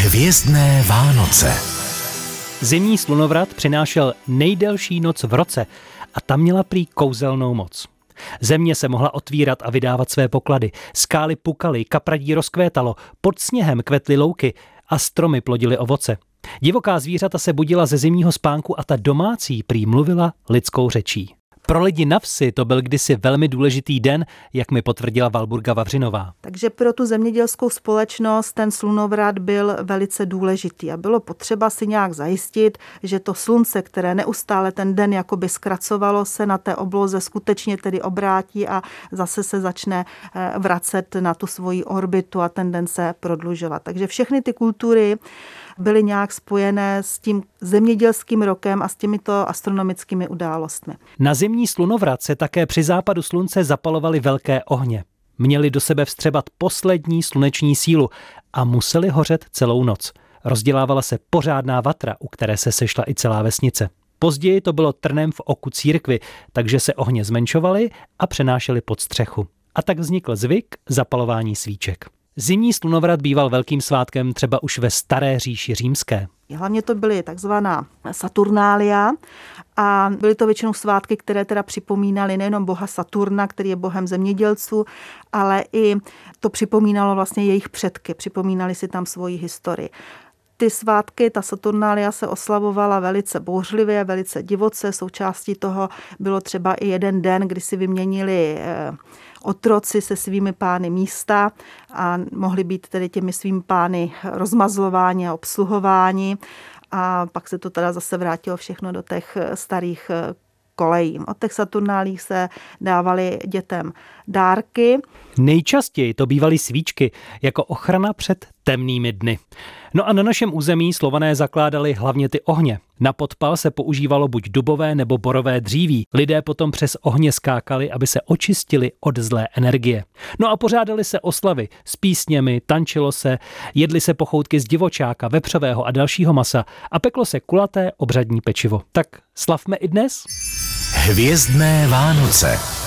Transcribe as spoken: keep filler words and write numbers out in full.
Hvězdné Vánoce. Zimní slunovrat přinášel nejdelší noc v roce a ta měla prý kouzelnou moc. Země se mohla otvírat a vydávat své poklady, skály pukaly, kapradí rozkvétalo, pod sněhem kvetly louky a stromy plodily ovoce. Divoká zvířata se budila ze zimního spánku a ta domácí prý mluvila lidskou řečí. Pro lidi na vsi to byl kdysi velmi důležitý den, jak mi potvrdila Valburga Vavřinová. Takže pro tu zemědělskou společnost ten slunovrat byl velice důležitý a bylo potřeba si nějak zajistit, že to slunce, které neustále ten den jakoby zkracovalo, se na té obloze skutečně tedy obrátí a zase se začne vracet na tu svoji orbitu a ten den se prodlužovat. Takže všechny ty kultury byly nějak spojené s tím zemědělským rokem a s těmito astronomickými událostmi. Na zimní slunovrat se také při západu slunce zapalovaly velké ohně. Měli do sebe vstřebat poslední sluneční sílu a museli hořet celou noc. Rozdělávala se pořádná vatra, u které se sešla i celá vesnice. Později to bylo trnem v oku církvi, takže se ohně zmenšovaly a přenášely pod střechu. A tak vznikl zvyk zapalování svíček. Zimní slunovrat býval velkým svátkem třeba už ve staré říši římské. Hlavně to byly takzvaná Saturnália a byly to většinou svátky, které teda připomínaly nejenom boha Saturna, který je bohem zemědělců, ale i to připomínalo vlastně jejich předky, připomínali si tam svoji historii. Ty svátky, ta Saturnália se oslavovala velice bouřlivě, velice divoce. Součástí toho bylo třeba i jeden den, kdy si vyměnili otroci se svými pány místa a mohli být tedy těmi svými pány rozmazlováni a obsluhováni. A pak se to teda zase vrátilo všechno do těch starých kolejí. Od těch Saturnálích se dávaly dětem dárky. Nejčastěji to bývaly svíčky jako ochrana před temnými dny. No a na našem území Slované zakládali hlavně ty ohně. Na podpal se používalo buď dubové nebo borové dříví. Lidé potom přes ohně skákali, aby se očistili od zlé energie. No a pořádali se oslavy s písněmi, tančilo se, jedli se pochoutky z divočáka, vepřového a dalšího masa a peklo se kulaté obřadní pečivo. Tak slavme i dnes. Hvězdné Vánoce.